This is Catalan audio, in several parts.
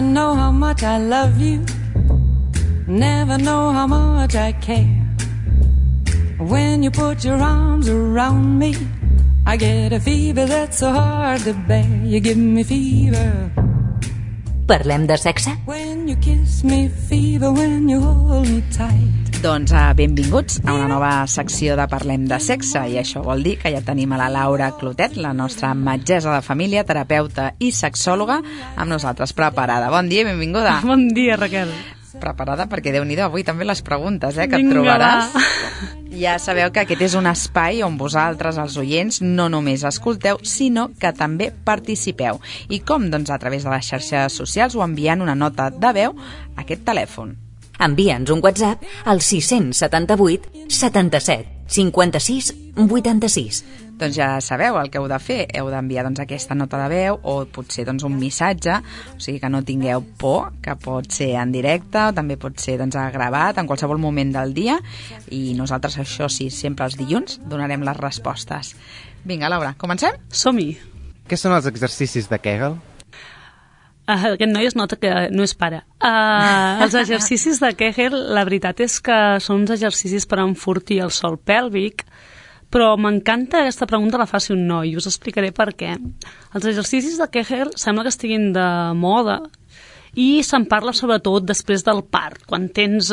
know how much I love you. Never know how much I care. When you put your arms around me, I get a fever that's so hard to bear. You give me fever. Parlem de sexe? When you kiss me, fever when you hold me tight. Doncs benvinguts a una nova secció de Parlem de sexe, i això vol dir que ja tenim a la Laura Clotet, la nostra metgessa de família, terapeuta i sexòloga, amb nosaltres preparada. Bon dia i benvinguda. Bon dia, Raquel. Preparada perquè, Déu-n'hi-do, avui també les preguntes que et trobaràs. Ja sabeu que aquest és un espai on vosaltres, els oients, no només escolteu, sinó que també participeu. I com? Doncs a través de les xarxes socials o enviant una nota de veu a aquest telèfon. Envia'ns un WhatsApp al 678 77 56 86. Doncs ja sabeu el que heu de fer. Heu d'enviar aquesta nota de veu o potser un missatge, o sigui que no tingueu por, que pot ser en directe o també pot ser gravat en qualsevol moment del dia, i nosaltres, això sí, sempre els dilluns donarem les respostes. Vinga, Laura, comencem? Som-hi. Què són els exercicis de Kegel? Aquest noi es nota que no és pare. Els exercicis de Kegel, la veritat és que són uns exercicis per enfortir el sòl pèlvic, però m'encanta aquesta pregunta la faci un noi, i us explicaré per què. Els exercicis de Kegel sembla que estiguin de moda i se'n parla sobretot després del part. Quan tens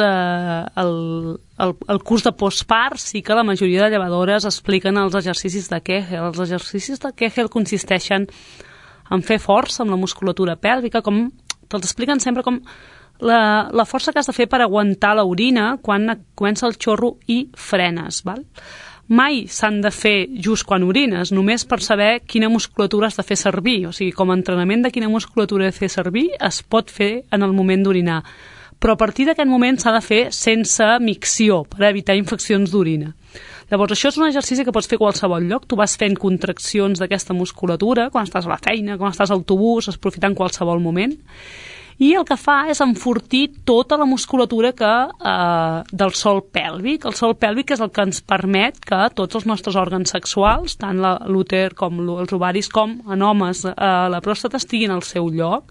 el curs de postpart, sí que la majoria de llevadores expliquen els exercicis de Kegel. Els exercicis de Kegel consisteixen en fer força amb la musculatura pèlvica, com te'ls expliquen sempre com la força que has de fer per aguantar l'orina quan comença el xorro i frenes, val? Mai s'han de fer just quan orines, només per saber quina musculatura has de fer servir. O sigui, com a entrenament de quina musculatura he de fer servir es pot fer en el moment d'orinar. Però a partir d'aquest moment s'ha de fer sense micció, per evitar infeccions d'orina. Llavors, això és un exercici que pots fer a qualsevol lloc. Tu vas fent contraccions d'aquesta musculatura quan estàs a la feina, quan estàs a l'autobús, aprofitant qualsevol moment. I el que fa és enfortir tota la musculatura del sòl pèlvic. El sòl pèlvic és el que ens permet que tots els nostres òrgans sexuals, tant l'úter com els ovaris com en homes la pròstata, estiguin al seu lloc.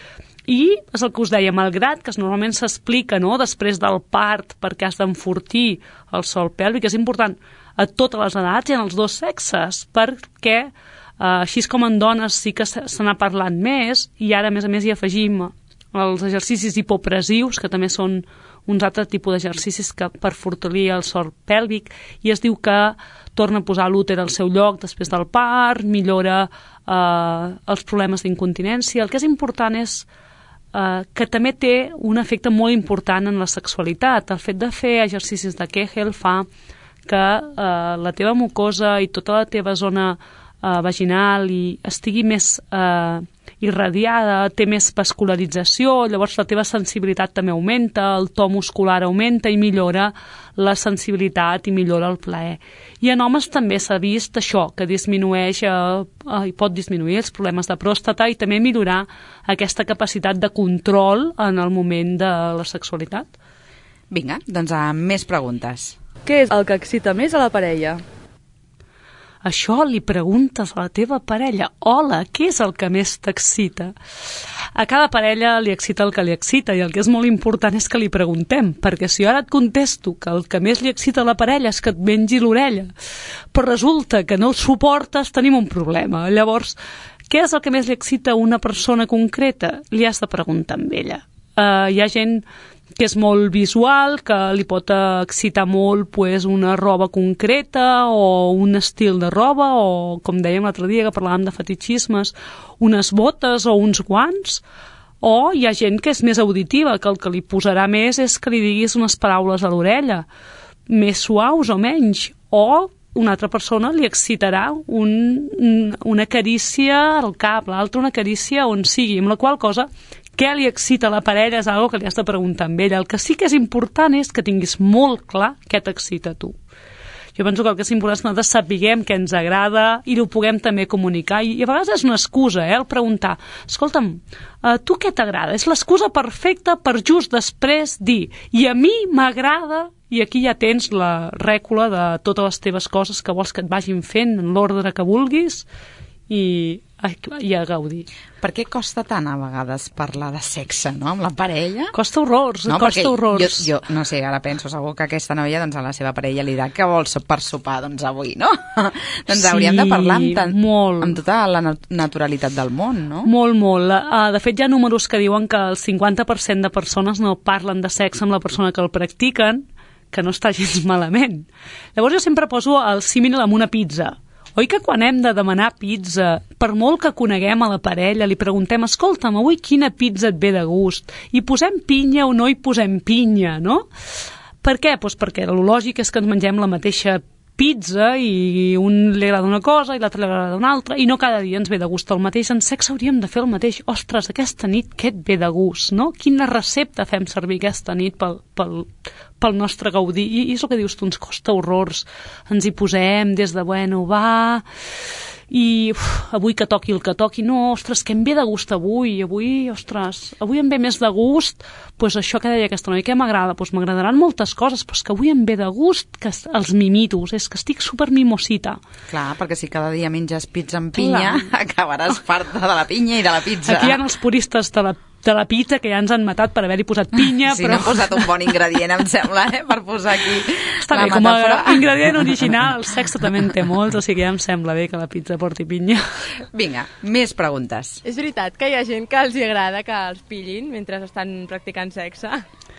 I és el que us deia, malgrat que normalment s'explica després del part perquè has d'enfortir el sòl pèlvic, és important a totes les edats i en els dos sexes, perquè així com en dones sí que se n'ha parlat més, i ara a més hi afegim els exercicis hipopressius, que també són uns altres tipus d'exercicis per fortalir el sòl pèlvic, i es diu que torna a posar l'úter al seu lloc després del part, millora els problemes d'incontinència. El que és important és que també té un efecte molt important en la sexualitat. El fet de fer exercicis de Kegel fa que la teva mucosa i tota la teva zona vaginal estigui més irradiada, té més vascularització, llavors la teva sensibilitat també augmenta, el to muscular augmenta i millora la sensibilitat i millora el plaer. I en homes també s'ha vist això, que disminueix i pot disminuir els problemes de pròstata i també millorar aquesta capacitat de control en el moment de la sexualitat. Vinga, doncs més preguntes. Què és el que excita més a la parella? Això li preguntes a la teva parella. Hola, què és el que més t'excita? A cada parella li excita el que li excita, i el que és molt important és que li preguntem, perquè si jo ara et contesto que el que més li excita a la parella és que et mengi l'orella, però resulta que no el suportes, tenim un problema. Llavors, què és el que més li excita a una persona concreta? Li has de preguntar amb ella. Hi ha gent que és molt visual, que li pot excitar molt una roba concreta o un estil de roba, o, com dèiem l'altre dia que parlàvem de fetichismes, unes botes o uns guants. O hi ha gent que és més auditiva, que el que li posarà més és que li diguis unes paraules a l'orella, més suaus o menys. O una altra persona li excitarà una carícia al cap, l'altra una carícia on sigui, amb la qual cosa què li excita a la parella és una cosa que li has de preguntar amb ella. El que sí que és important és que tinguis molt clar què t'excita a tu. Jo penso que el que és important és que nosaltres sapiguem què ens agrada i ho puguem també comunicar. I a vegades és una excusa, el preguntar, escolta'm, tu què t'agrada? És l'excusa perfecta per just després dir, i a mi m'agrada, i aquí ja tens la rècula de totes les teves coses que vols que et vagin fent en l'ordre que vulguis, i i a gaudir. Per què costa tant a vegades parlar de sexe, no?, amb la parella? Costa horrors, no, costa horrors. Jo no sé, ara penso, segur que aquesta noia doncs, a la seva parella li dirà que vol per sopar doncs, avui, no? Doncs hauríem de parlar amb tota la naturalitat del món, no? Molt, molt. De fet, hi ha números que diuen que el 50% de persones no parlen de sexe amb la persona que el practiquen, que no està gens malament. Llavors jo sempre poso el símil amb una pizza. Oi que quan hem de demanar pizza, per molt que coneguem a la parella, li preguntem, escolta'm, avui quina pizza et ve de gust? Hi posem pinya o no hi posem pinya, no? Per què? Doncs perquè el lògic és que ens mengem la mateixa pizza i un li agrada una cosa i l'altre li agrada una altra i no cada dia ens ve de gust el mateix. En sexe hauríem de fer el mateix. Ostres, aquesta nit què et ve de gust, no? Quina recepta fem servir aquesta nit pel nostre gaudir? I és el que dius tu, ens costa horrors. Ens hi posem des de, bueno, va... i avui que toqui el que toqui, no, ostres, que em ve de gust avui em ve més de gust, doncs això que deia aquesta noia, què m'agrada? Doncs m'agradaran moltes coses, però és que avui em ve de gust que els mimitos, és que estic supermimosita. Clar, perquè si cada dia menges pizza amb pinya, acabaràs farta de la pinya i de la pizza. Aquí hi ha els puristes de la pizza que ja ens han matat per haver-hi posat pinya. Sí, però... no han posat un bon ingredient, em sembla, per posar aquí està la bé, metàfora. Com a ingredient original, el sexe també en té molts, o sigui, ja em sembla bé que la pizza porti pinya. Vinga, més preguntes. És veritat que hi ha gent que els agrada que els pillin mentre estan practicant sexe?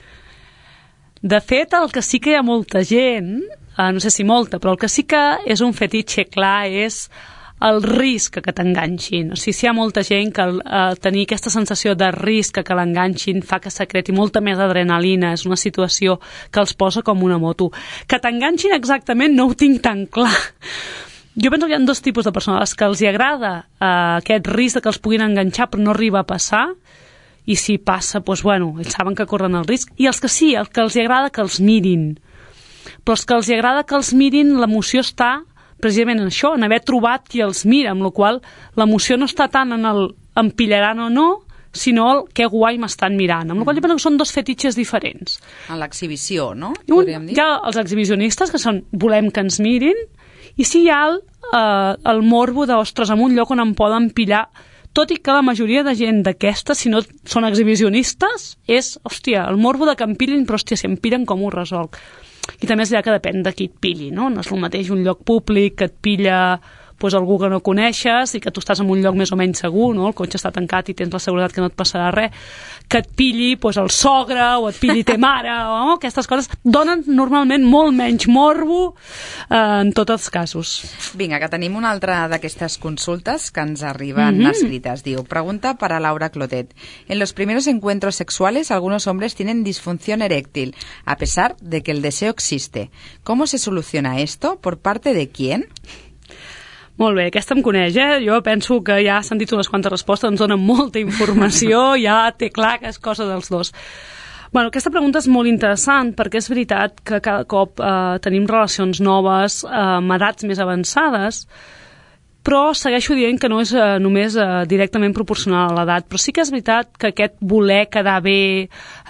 De fet, el que sí que hi ha molta gent, no sé si molta, però el que sí que és un fetitxe clar és el risc que t'enganxin. O sigui, si hi ha molta gent que tenir aquesta sensació de risc que l'enganxin fa que secreti molta més adrenalina, és una situació que els posa com una moto. Que t'enganxin exactament no ho tinc tan clar. Jo penso que hi ha dos tipus de persones, que els agrada aquest risc que els puguin enganxar però no arriba a passar, i si passa, doncs bueno, ells saben que corren el risc, i els que sí, el que els agrada que els mirin. Però els que els agrada que els mirin, l'emoció està precisament en això, en haver trobat qui els mira, amb la qual l'emoció no està tant en el em pillaran o no, sinó el que guai m'estan mirant. Amb la qual jo penso que són dos fetitxes diferents. En l'exhibició, no? Podríem dir. Hi ha els exhibicionistes, que són volem que ens mirin, i sí hi ha el morbo de, ostres, en un lloc on em poden pillar, tot i que la majoria de gent d'aquestes, si no són exhibicionistes, és, hòstia, el morbo de que em pillin, però hòstia, si em pillen com ho resolc? I també és allà que depèn de qui et pilli, no? No és el mateix un lloc públic que et pilla doncs, algú que no coneixes i que tu estàs en un lloc més o menys segur, no? El cotxe està tancat i tens la seguretat que no et passarà res, que et pilli doncs, el sogre o et pilli te mare, o aquestes coses donen normalment molt menys morbo en tots els casos. Vinga, que tenim una altra d'aquestes consultes que ens arriben escrites. Diu, pregunta para Laura Clotet. En los primeros encuentros sexuales algunos hombres tienen disfunción eréctil, a pesar de que el deseo existe. ¿Cómo se soluciona esto? ¿Por parte de quién? Molt bé, aquesta em coneix, Jo penso que ja s'han dit unes quantes respostes, ens donen molta informació, ja té clar que és cosa dels dos. Bueno, aquesta pregunta és molt interessant perquè és veritat que cada cop tenim relacions noves amb edats més avançades, però segueixo dient que no és només directament proporcional a l'edat, però sí que és veritat que aquest voler quedar bé,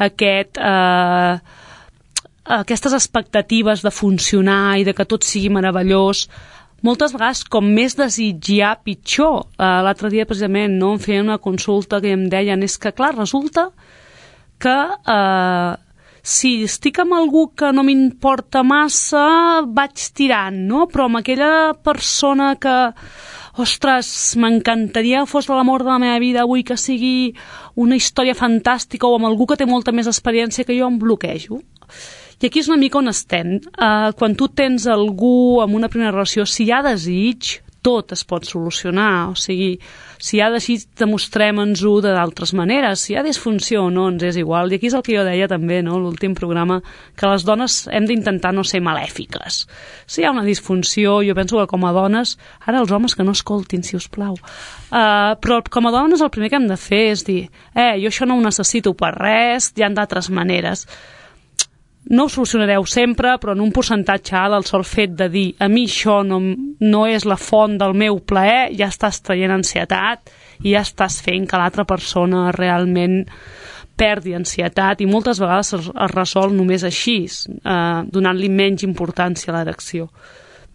aquestes expectatives de funcionar i de que tot sigui meravellós, moltes vegades, com més desitjar, pitjor. L'altre dia, precisament, em feien una consulta que em deien, és que, clar, resulta que si estic amb algú que no m'importa massa, vaig tirant, no? Però amb aquella persona que, ostres, m'encantaria que fos l'amor de la meva vida, vull que sigui una història fantàstica, o amb algú que té molta més experiència que jo, em bloquejo. I aquí és una mica on estem. Quan tu tens algú amb una primera relació, si hi ha desig, tot es pot solucionar. O sigui, si hi ha desig, demostrem-nos-ho d'altres maneres. Si hi ha disfunció o no, ens és igual. I aquí és el que jo deia també, no?, l'últim programa, que les dones hem d'intentar no ser malèfiques. Si hi ha una disfunció, jo penso que com a dones, ara els homes que no escoltin, si us plau, però com a dones el primer que hem de fer és dir, jo això no ho necessito per res, hi ha d'altres maneres. No ho solucionareu sempre, però en un percentatge alt el sol fet de dir a mi això no és la font del meu plaer, ja estàs traient ansietat i ja estàs fent que l'altra persona realment perdi ansietat, i moltes vegades es resol només així, donant-li menys importància a l'erecció.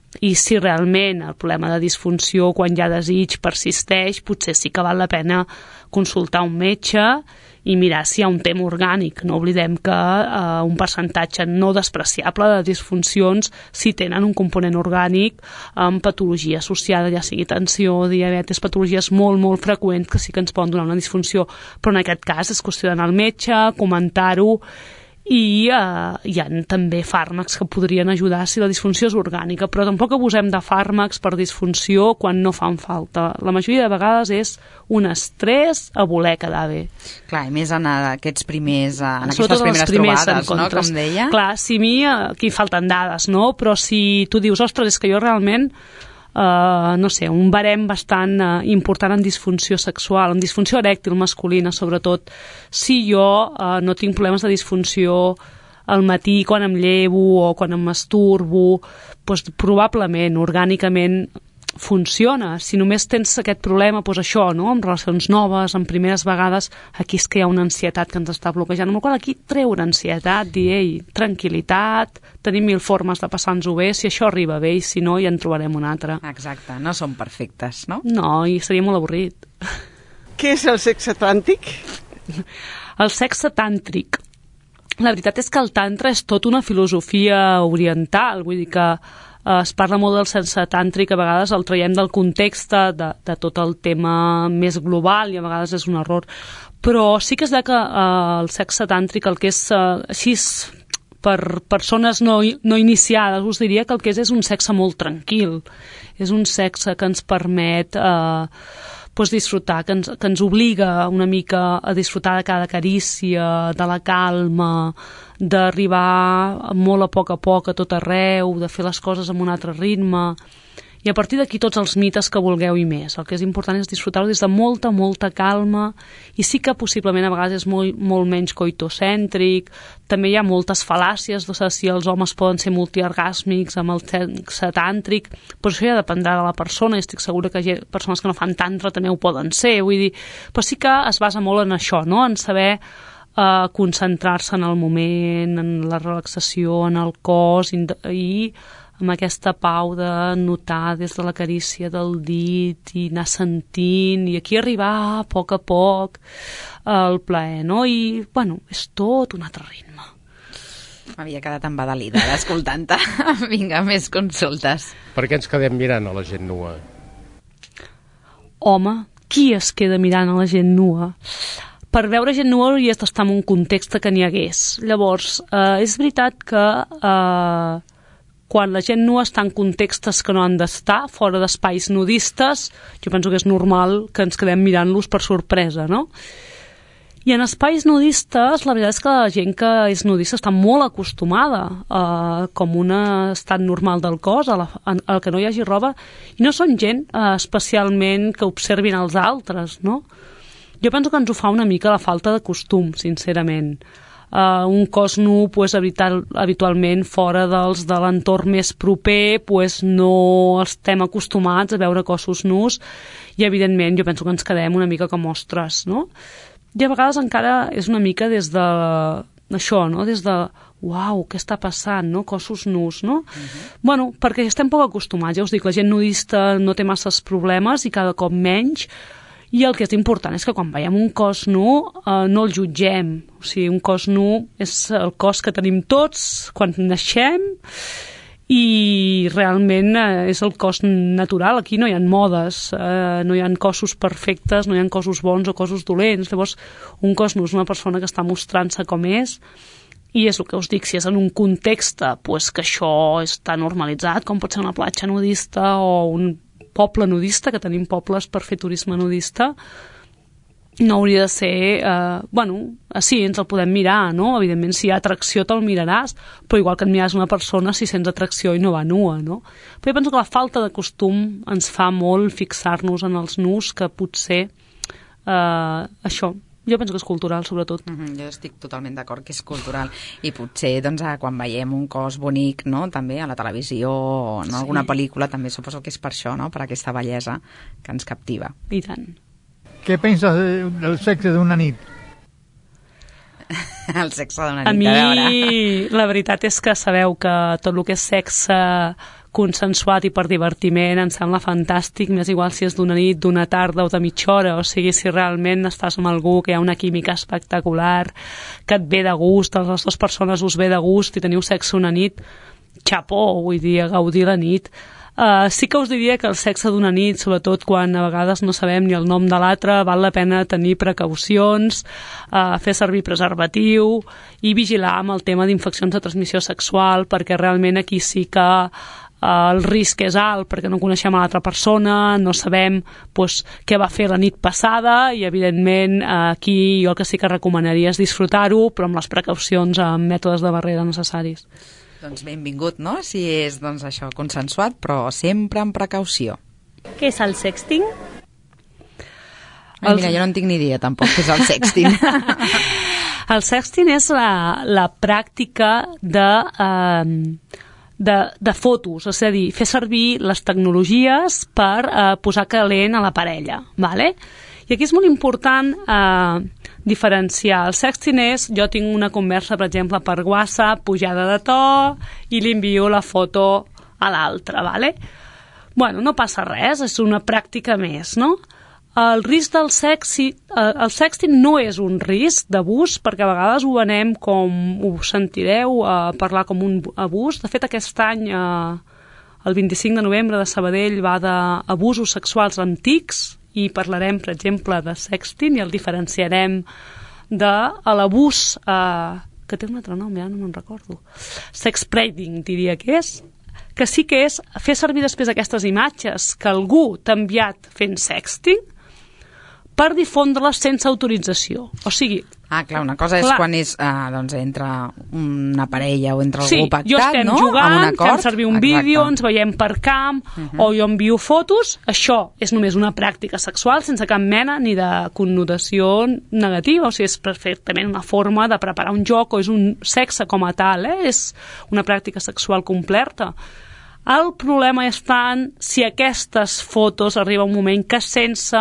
I si realment el problema de disfunció quan hi ha desig persisteix, potser sí que val la pena consultar un metge i mirar si hi ha un tema orgànic. No oblidem que un percentatge no despreciable de disfuncions si tenen un component orgànic amb patologia associada, ja sigui tensió, diabetes, patologies molt, molt freqüents que sí que ens poden donar una disfunció. Però en aquest cas és qüestió d'anar al metge, comentar-ho, i hi ha també fàrmacs que podrien ajudar si la disfunció és orgànica, però tampoc abusem de fàrmacs per disfunció quan no fan falta. La majoria de vegades és un estrès a voler quedar bé. Clar, i més en aquests primers, en aquestes primeres trobades, no?, com deia. Clar, si a mi aquí falten dades, no? Però si tu dius, ostres, és que jo realment no sé, un barem bastant important en disfunció sexual, en disfunció erèctil masculina, sobretot. Si jo no tinc problemes de disfunció al matí quan em llevo o quan em masturbo, doncs probablement, orgànicament, funciona. Si només tens aquest problema, doncs això, no?, amb relacions noves, en primeres vegades, aquí és que hi ha una ansietat que ens està bloquejant, amb la qual aquí treure ansietat, dir, ei, tranquil·litat, tenim 1000 formes de passar-nos-ho bé, si això arriba bé i si no, ja en trobarem una altra. Exacte, no som perfectes, no? No, i seria molt avorrit. Què és el sexe tàntric? El sexe tàntric. La veritat és que el tantra és tota una filosofia oriental, vull dir que es parla molt del sexe tàntric, a vegades el traiem del context de tot el tema més global i a vegades és un error. Però sí que és que el sexe tàntric, el que és així per persones no iniciades, us diria que el que és un sexe molt tranquil. És un sexe que ens permet disfrutar, que ens obliga una mica a disfrutar de cada carícia, de la calma, d'arribar molt a poc a tot arreu, de fer les coses amb un altre ritme. I a partir d'aquí tots els mites que vulgueu i més. El que és important és disfrutar-ho des de molta, molta calma, i sí que possiblement a vegades és molt menys coitocèntric. També hi ha moltes fal·làcies de si els homes poden ser multiorgàsmics amb el sexe tàntric, però això ja dependrà de la persona, i estic segura que persones que no fan tantra també ho poden ser, vull dir, però sí que es basa molt en això, no?, en saber concentrar-se en el moment, en la relaxació, en el cos, i amb aquesta pau de notar des de la carícia del dit i anar sentint, i aquí arribar a poc al plaer, no? I, bueno, és tot un altre ritme. M'havia quedat embadalida escoltant-te. Vinga, més consultes. Per què ens quedem mirant a la gent nua? Home, qui es queda mirant a la gent nua? Per veure gent nua hauries d'estar en un context que n'hi hagués. Llavors, és veritat que quan la gent nua està en contextes que no han d'estar, fora d'espais nudistes, jo penso que és normal que ens quedem mirant-los per sorpresa, no? I en espais nudistes, la veritat és que la gent que és nudista està molt acostumada com un estat normal del cos, al que no hi hagi roba, i no són gent especialment que observin els altres, no? Jo penso que ens ho fa una mica la falta de costum, sincerament. Un cos nu, habitualment fora de l'entorn més proper, no estem acostumats a veure cossos nus, i evidentment jo penso que ens quedem una mica com ostres, no? I a vegades encara és una mica des de això, no? Des de uau, què està passant, no? Cossos nus, no? Bueno, perquè estem poc acostumats, ja us dic, la gent nudista no té masses problemes i cada cop menys. I el que és important és que quan veiem un cos nu no el jutgem. O sigui, un cos nu és el cos que tenim tots quan naixem i realment és el cos natural. Aquí no hi ha modes, no hi ha cossos perfectes, no hi ha cossos bons o cossos dolents. Llavors, un cos nu és una persona que està mostrant-se com és, i és el que us dic, si és en un context que això està normalitzat, com pot ser una platja nudista o un poble nudista, que tenim pobles per fer turisme nudista, no hauria de ser... sí, ens el podem mirar, no? Evidentment, si hi ha atracció te'l miraràs, però igual que et mires una persona si sents atracció i no va nua, no? Però jo penso que la falta de costum ens fa molt fixar-nos en els nus, que potser això... Jo penso que és cultural, sobretot. Jo estic totalment d'acord que és cultural. I potser, doncs, quan veiem un cos bonic, no?, també a la televisió o en alguna pel·lícula, també suposo que és per això, no?, per aquesta bellesa que ens captiva. I tant. Què penses del sexe d'una nit? El sexe d'una nit, a mi, la veritat és que sabeu que tot el que és sexe consensuat i per divertiment, em sembla fantàstic, m'és igual si és d'una nit, d'una tarda o de mitja hora, o sigui, si realment estàs amb algú que hi ha una química espectacular, que et ve de gust, a les dues persones us ve de gust i teniu sexe una nit, xapó, vull dir, a gaudir la nit. Sí que us diria que el sexe d'una nit, sobretot quan a vegades no sabem ni el nom de l'altre, val la pena tenir precaucions, fer servir preservatiu i vigilar amb el tema d'infeccions de transmissió sexual, perquè realment aquí sí que el risc és alt, perquè no coneixem a l'altra persona, no sabem què va fer la nit passada i evidentment aquí jo el que sí que recomanaria és disfrutar-ho, però amb les precaucions, amb mètodes de barrera necessaris. Doncs benvingut, no? Si és, doncs, això, consensuat, però sempre amb precaució. Què és el sexting? Ai, mira, jo no en tinc ni idea, tampoc, què és el sexting. El sexting és la pràctica de fotos, és a dir, fer servir les tecnologies per posar calent a la parella, ¿vale? I aquí és molt important diferenciar. El sexting és, jo tinc una conversa, per exemple, per WhatsApp, pujada de to, i li envio la foto a l'altre, ¿vale? Bueno, no passa res, és una pràctica més, no? El risc del el sexting no és un risc d'abús, perquè a vegades ho venem com, ho sentireu parlar com un abús. De fet, aquest any, el 25 de novembre de Sabadell va d'abusos sexuals antics, i parlarem, per exemple, de sexting i el diferenciarem de l'abús, que té un altre nom, ja no me'n recordo. Sexprading, diria que és, que sí que és fer servir després aquestes imatges que algú t'ha enviat fent sexting per difondre-les sense autorització. O sigui... clar, una cosa és quan és, doncs, entre una parella o entre algú pactat, no? Sí, jo estem jugant, fem servir un vídeo, ens veiem per camp, o jo envio fotos, això és només una pràctica sexual sense cap mena ni de connotació negativa, o sigui, és perfectament una forma de preparar un joc o és un sexe com a tal, és una pràctica sexual completa. El problema és tant si aquestes fotos arriba un moment que sense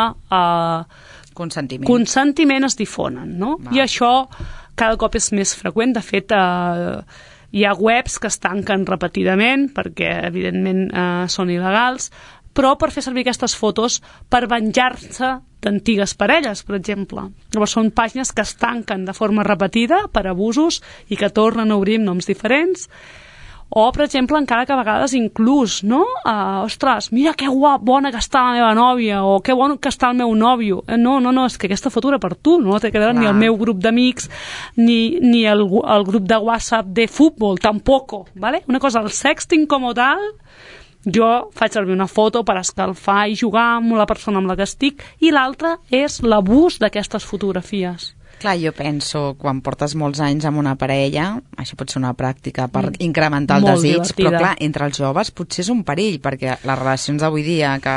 consentiment es difonen, no? I això cada cop és més freqüent. De fet, hi ha webs que es tanquen repetidament perquè, evidentment, són il·legals, però per fer servir aquestes fotos per venjar-se d'antigues parelles, per exemple. Llavors són pàgines que es tanquen de forma repetida per abusos i que tornen a obrir amb noms diferents. O, per exemple, encara que a vegades inclús, no? Ostres, mira que bona que està la meva nòvia, o que bon que està el meu nòvio. No, és que aquesta foto era per tu, no té que veure ni el meu grup d'amics, ni el grup de WhatsApp de futbol, tampoc, ¿vale? Una cosa, el sexting com a tal, jo faig servir una foto per escalfar i jugar amb la persona amb la que estic, i l'altra és l'abús d'aquestes fotografies. Clar, jo penso, quan portes molts anys amb una parella, això pot ser una pràctica per incrementar el desig, però clar, entre els joves potser és un perill, perquè les relacions d'avui dia que...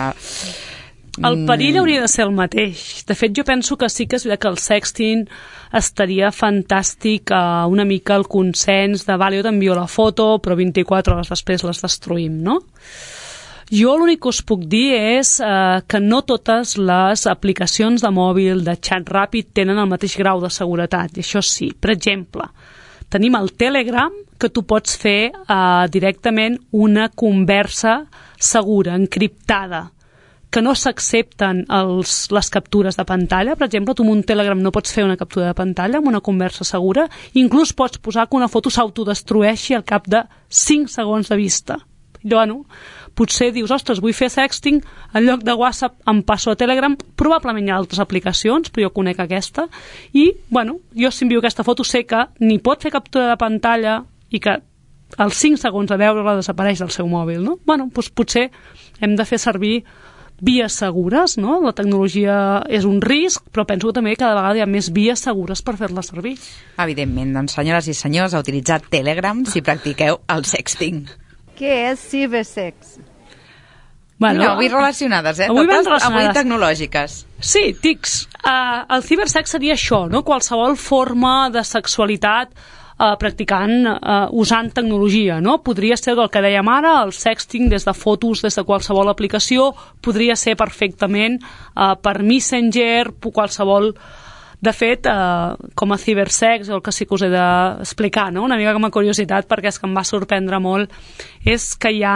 El perill hauria de ser el mateix. De fet, jo penso que sí que és veritat que el sexting estaria fantàstic, una mica el consens de, vale, jo t'envio la foto, però 24 hores després les destruïm, no? Jo l'únic que us puc dir és que no totes les aplicacions de mòbil, de xat ràpid, tenen el mateix grau de seguretat, i això sí. Per exemple, tenim el Telegram, que tu pots fer directament una conversa segura, encriptada, que no s'accepten les captures de pantalla. Per exemple, tu amb un Telegram no pots fer una captura de pantalla amb una conversa segura, inclús pots posar que una foto s'autodestrueixi al cap de 5 segons de vista. Bueno, potser dius, ostres, vull fer sexting, en lloc de WhatsApp em passo a Telegram, probablement hi ha altres aplicacions, però jo conec aquesta, i, bueno, jo si envio aquesta foto sé que ni pot fer captura de pantalla i que als 5 segons de veure-la desapareix del seu mòbil, no? Bueno, doncs potser hem de fer servir vies segures, no? La tecnologia és un risc, però penso que també cada vegada hi ha més vies segures per fer-la servir. Evidentment, doncs, senyores i senyors, a utilitzar Telegram si practiqueu el sexting. Què és cibersex? Bueno, mira, avui relacionades, avui tecnològiques. Sí, tics. El cibersex seria això, no? Qualsevol forma de sexualitat practicant, usant tecnologia, no? Podria ser el que dèiem ara, el sexting des de fotos, des de qualsevol aplicació, podria ser perfectament per Messenger, qualsevol De fet, com a cibersex, el que sí que us he d'explicar, no? Una mica com a curiositat, perquè és que em va sorprendre molt, és que hi ha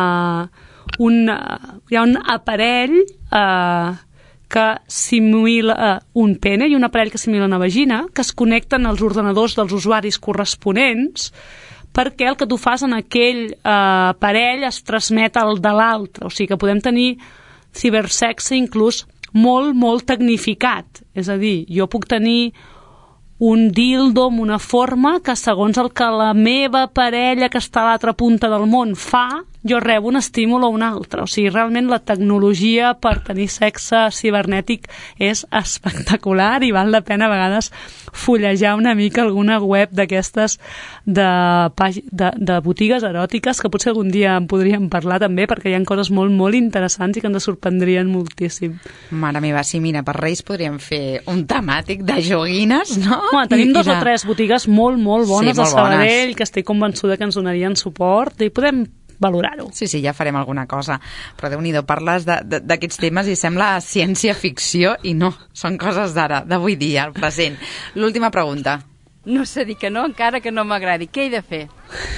un aparell que simula un pene i un aparell que simula una vagina, que es connecten als ordenadors dels usuaris corresponents, perquè el que tu fas en aquell aparell es transmet al de l'altre. O sigui que podem tenir cibersexe inclús molt tecnificat. És a dir, jo puc tenir un dildo amb una forma que segons el que la meva parella que està a l'altra punta del món fa, jo rebo un estímul o un altre. O sigui, realment la tecnologia per tenir sexe cibernètic és espectacular i val la pena a vegades fullejar una mica alguna web d'aquestes de botigues eròtiques, que potser algun dia en podríem parlar també, perquè hi ha coses molt interessants i que ens sorprendrien moltíssim. Mare meva, sí, mira, per Reis podríem fer un temàtic de joguines, no? Bueno, tenim dos o tres botigues molt bones a Sabadell, que estic convençuda que ens donarien suport i podem valorar-ho. Sí, ja farem alguna cosa. Però Déu-n'hi-do, parles d'aquests temes i sembla ciència-ficció i no, són coses d'ara, d'avui dia, al present. L'última pregunta. No sé dir que no, encara que no m'agradi. Què he de fer?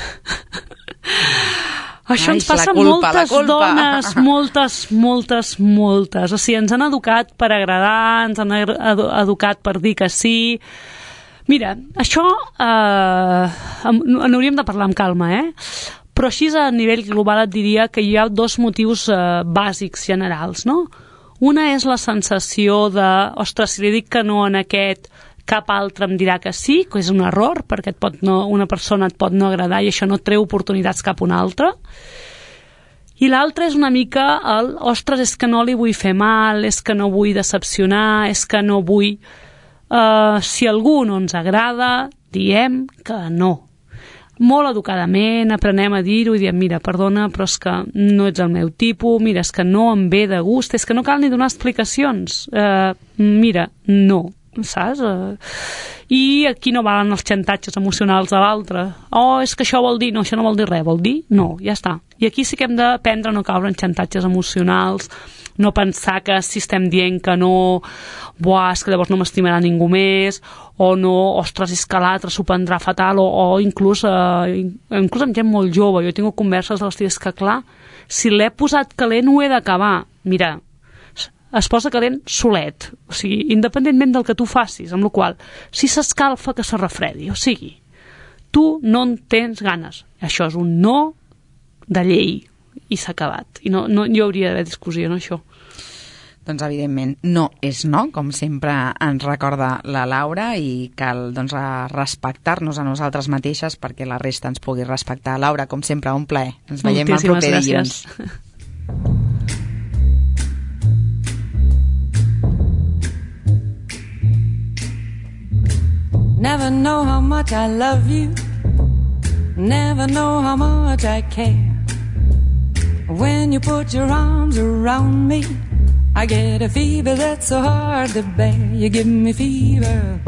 Això ens passa a moltes dones, moltes. O sigui, ens han educat per agradar, ens han educat per dir que sí. Mira, això n'hauríem de parlar amb calma, Però així a nivell global et diria que hi ha dos motius bàsics generals, no? Una és la sensació de, ostres, si li dic que no en aquest, cap altre em dirà que sí, que és un error, perquè una persona et pot no agradar i això no treu oportunitats cap a una altra. I l'altre és una mica ostres, és que no li vull fer mal, és que no vull decepcionar, és que no vull... si algú no ens agrada, diem que no. Molt educadament, aprenem a dir-ho i diem, mira, perdona, però és que no ets el meu tipus, mira, és que no em ve de gust, és que no cal ni donar explicacions. Mira, no, saps? I aquí no valen els xantatges emocionals de l'altre. Oh, és que això vol dir... No, això no vol dir res, vol dir no, ja està. I aquí sí que hem d'aprendre a no caure en xantatges emocionals, no pensar que si estem dient que no, buah, és que llavors no m'estimarà ningú més, o no, ostres, és que l'altre s'ho prendrà fatal, o inclús amb gent molt jove. Jo he tingut converses de l'estil, és que clar, si l'he posat calent ho he d'acabar. Mira, es posa calent solet, o sigui, independentment del que tu facis, amb la qual si s'escalfa que se refredi, o sigui, tu no en tens ganes. Això és un no de llei i s'ha acabat. I no hi hauria d'haver discussió en això. Doncs evidentment no és no, com sempre ens recorda la Laura, i cal respectar-nos a nosaltres mateixes perquè la resta ens pugui respectar. Laura, com sempre, un plaer. Ens veiem el proper dilluns. Never know how much I love you, never know how much I care. When you put your arms around me, I get a fever that's so hard to bear. You give me fever